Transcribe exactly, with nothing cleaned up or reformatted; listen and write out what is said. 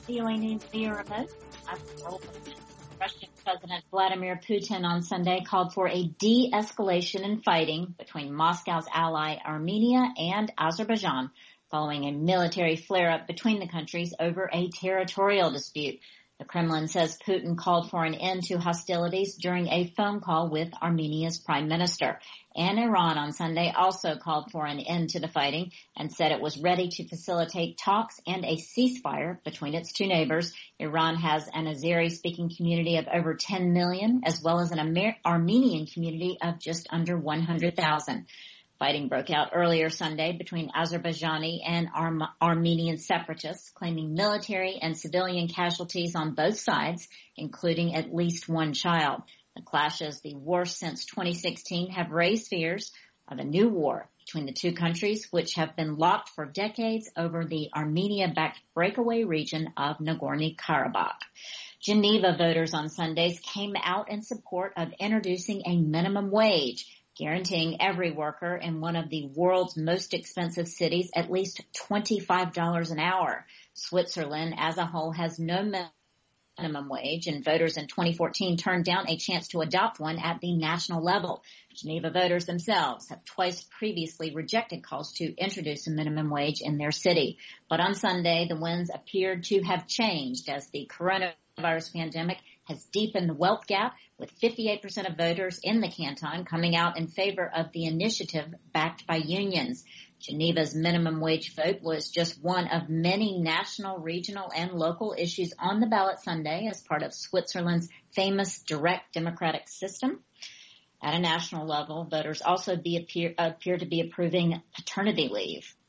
V O A News via remote. I'm Russian President Vladimir Putin on Sunday called for a de-escalation in fighting between Moscow's ally Armenia and Azerbaijan following a military flare-up between the countries over a territorial dispute. The Kremlin says Putin called for an end to hostilities during a phone call with Armenia's prime minister. And Iran on Sunday also called for an end to the fighting and said it was ready to facilitate talks and a ceasefire between its two neighbors. Iran has an Azeri-speaking community of over ten million, as well as an Amer- Armenian community of just under one hundred thousand. Fighting broke out earlier Sunday between Azerbaijani and Ar- Armenian separatists, claiming military and civilian casualties on both sides, including at least one child. The clashes, the worst since twenty sixteen, have raised fears of a new war between the two countries, which have been locked for decades over the Armenia-backed breakaway region of Nagorno-Karabakh. Geneva voters on Sundays came out in support of introducing a minimum wage, guaranteeing every worker in one of the world's most expensive cities at least twenty-five dollars an hour. Switzerland as a whole has no minimum wage, and voters in twenty fourteen turned down a chance to adopt one at the national level. Geneva voters themselves have twice previously rejected calls to introduce a minimum wage in their city. But on Sunday, the winds appeared to have changed as the coronavirus pandemic has deepened the wealth gap, with fifty-eight percent of voters in the canton coming out in favor of the initiative backed by unions. Geneva's minimum wage vote was just one of many national, regional, and local issues on the ballot Sunday as part of Switzerland's famous direct democratic system. At a national level, voters also be appear, appear to be approving paternity leave.